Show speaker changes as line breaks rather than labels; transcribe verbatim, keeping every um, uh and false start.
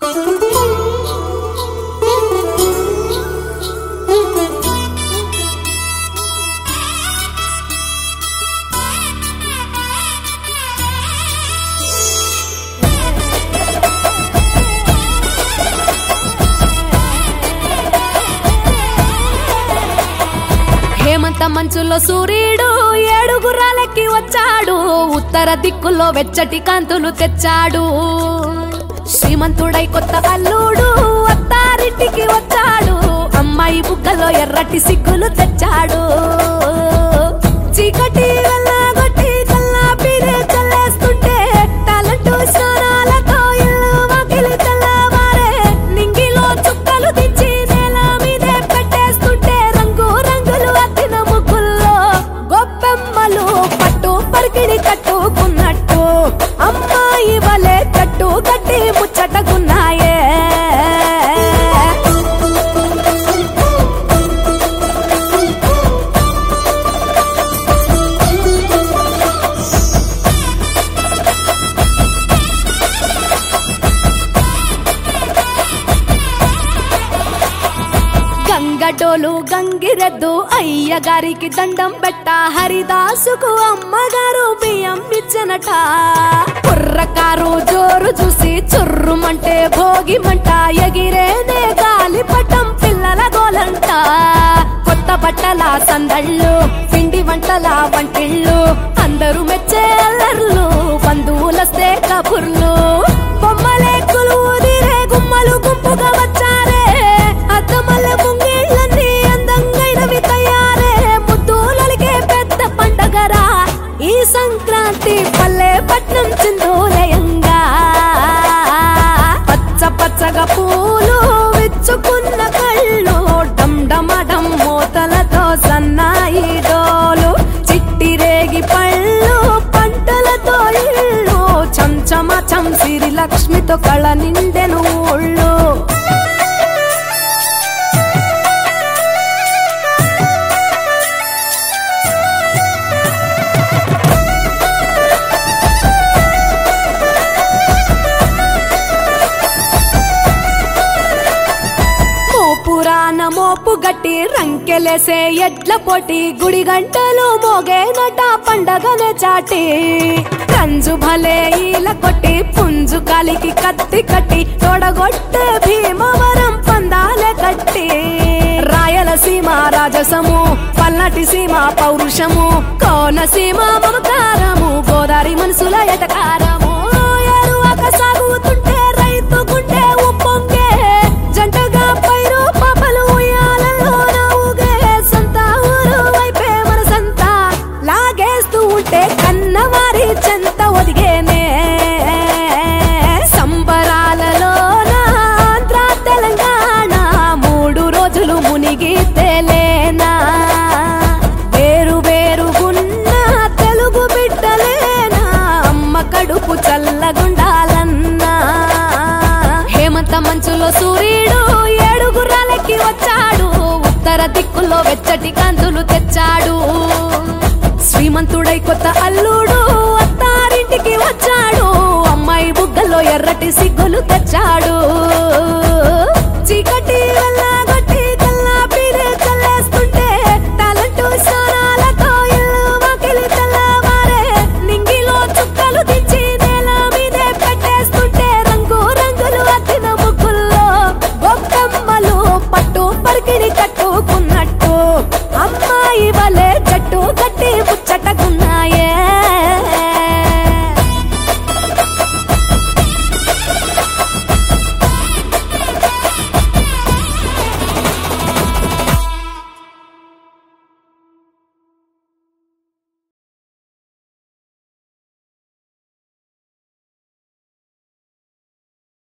హేమంత మంచులో సూర్యుడు ఏడుగురాలకి వచ్చాడు, ఉత్తర దిక్కులో వెచ్చటి కాంతులు తెచ్చాడు. శ్రీమంతుడై కొత్త అల్లుడు అత్తారింటికి వచ్చాడు, అమ్మాయి బుగ్గలో ఎర్రటి సిగ్గులు తెచ్చాడు. చీకటి వెళ్ళగొట్టి కల్లా పీరే చల్లేస్తుంటే టాలెంటు స్నానాలతో ఇల్లు వాకిలి తెల్లవారే, నింగిలో చుక్కలు దించి నేల మీదే పెట్టేస్తుంటే రంగు రంగులు అద్దిన ముగ్గుల్లో గొప్పెమ్మలు పట్టు పరికిణి కట్టుకున్నట్టు అమ్మాయి వలె కట్టు కట్టి ముచ్చటకున్నాయే. గంగటోలు గంగిరెద్దు అయ్యగారికి దండం పెట్ట, హరిదాసుకు అమ్మగారు బియ్యం ఇచ్చనట. కుర్రకారు జోరు చూసి చుర్రుమంటే భోగిమంట, ఎగిరేనే గాలిపటం పిల్లల గోలంట. కొత్త బట్టల సందళ్ళు పిండి వంటల వంటిళ్ళు, అందరూ మెచ్చే అల్లర్లు బంధువులస్తే కబుర్లు. బొమ్మలే కొలువుదిరే గుమ్మలు గుంపుగా వచ్చారే, అద్దమల్ల ముంగిళ్ళన్నీ అందంగైనవి తయారే. ముద్దులకే పెద్ద పండగరా ఈ సంక్రాంతి, పల్లె పట్నం చిందోలయంగా. పచ్చ పచ్చగా పూలు విచ్చుకున్న కళ్ళు, డమ్డమడం మూతలతో సన్నాయి డోలు. చిట్టిరేగి పళ్ళు పంటలతో ఇళ్ళు, చంచమ చంసిరి లక్ష్మితో కళ నిండెను ఊళ్ళు. పురాణ మోపు గట్టి రంకెలేసే ఎడ్ల పోటీ, గుడి గంటలు మోగేనట పండగనే చాటి. రంజు భలే ఈల కొట్టి పుంజు కాలికి కత్తి కట్టి, తోడగొట్టే భీమవరం పందాలే కట్టి. రాయలసీమ రాజసము, పల్నాటి సీమ పౌరుషము, కోనసీమ మమకారము, గోదావరి మనసుల ఎటకారము. ఎరువక సాగుతుంటే రైతు గుండె ఉప్పొంగే, జంటగా పైరు పాపలు ఉయ్యాలలో నవ్వుగే. సంత ఊరు వైపే మనసంతా లాగేస్తూ ఉంటే కన్నవారి చెంత ఒదిగేనే. సంబరాలలో ఆంధ్ర తెలంగాణ మూడు రోజులు మునిగి తేలేనా. వేరు వేరుగున్న తెలుగు బిడ్డలేనా, అమ్మ కడుపు చల్లగుండాలన్నా. హేమంత మంచులో సూర్యుడు ఏడుగురాలకి వచ్చాడు, ఉత్తర దిక్కులో వెచ్చటి కాంతులు తెచ్చాడు. శ్రీమంతుడై కొత్త అల్లుడు అత్తారింటికి వచ్చాడు, అమ్మాయి బుగ్గలో ఎర్రటి సిగ్గులు తెచ్చాడు. చీకటి వెళ్ళగొట్టి కల్లా పీరే చల్లేస్తుంటే టాలెంటు స్నానాలతో ఇల్లు వాకిలి తెల్లవారే, నింగిలో చుక్కలు దించి నేల మీదే పెట్టేస్తుంటే రంగు రంగులు అద్దిన ముగ్గుల్లో గొప్పమ్మలు పట్టు పరికిణి కట్టుకున్నట్టు అమ్మాయి వలె జట్టు కట్టి